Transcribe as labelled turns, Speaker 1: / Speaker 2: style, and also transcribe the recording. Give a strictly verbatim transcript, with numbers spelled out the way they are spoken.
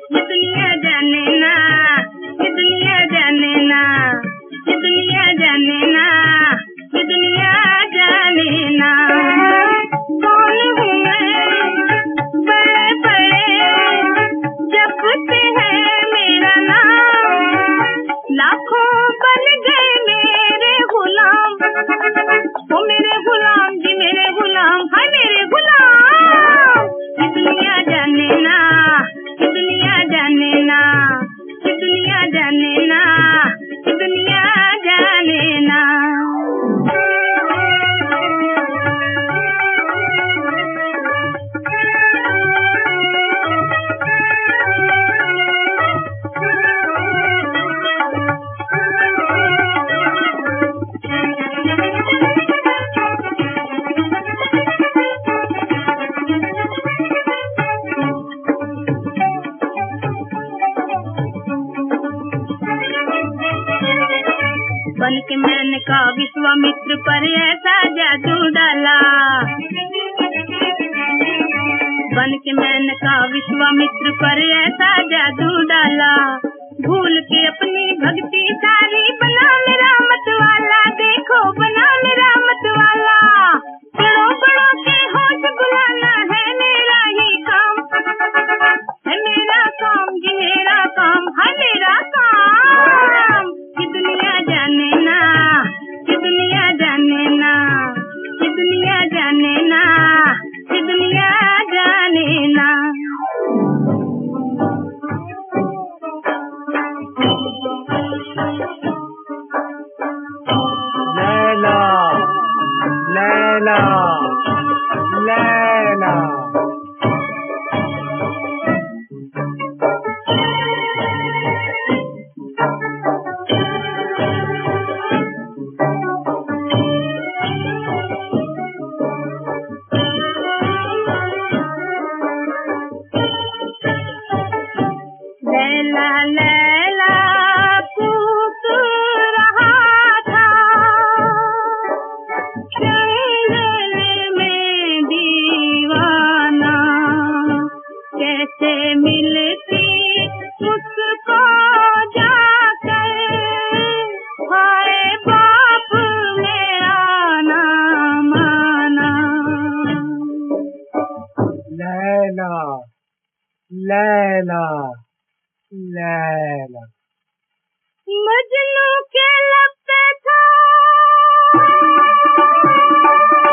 Speaker 1: ये दुनिया जाने ना, ये दुनिया जाने ना, ये दुनिया जाने ना, ये दुनिया जाने ना। कौन हूँ मैं बड़े बड़े जपते हैं मेरा नाम, लाखों बन गए मेरे गुलाम, ओ मेरे गुलाम जी मेरे गुलाम, हाय मेरे गुलाम। ये दुनिया जाने ना, ये दुनिया जाने ना, ये दुनिया जाने ना, ये दुनिया जाने ना। बन के मैंने का विश्वामित्र पर ऐसा जादू डाला, बन के मैंने का विश्वामित्र पर ऐसा जादू डाला, भूल के अपनी भक्ति सारी बना मेरा मतवाला, देखो बना मेरा मतवाला। बड़ों बड़ों के होश बुलाना है मेरा ही काम, है मेरा काम जी मेरा काम, है मेरा काम। ये दुनिया जाने ना, ये दुनिया जाने ना, ये दुनिया जाने ना, ये दुनिया जाने ना।
Speaker 2: लैला लैला लैला
Speaker 1: लैला लैला पूछ रहा था, जंगल में दीवाना, कैसे मिलती मुझको जाकर, हाय बाप मेरा ना माना।
Speaker 2: लैला लैला लैला
Speaker 1: मजनू के लब पे था